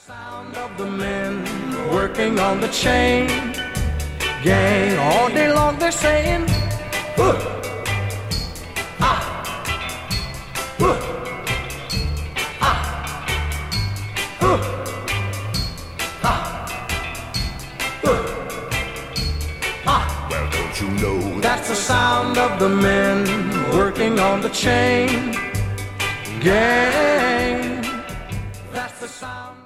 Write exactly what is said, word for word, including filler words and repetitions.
Sound of the men working on the chain gang. All day long they're saying, uh, ah, uh, ah, uh, ah, uh, ah. Well, don't you know that's the sound of the men working on the chain gang. That's the sound.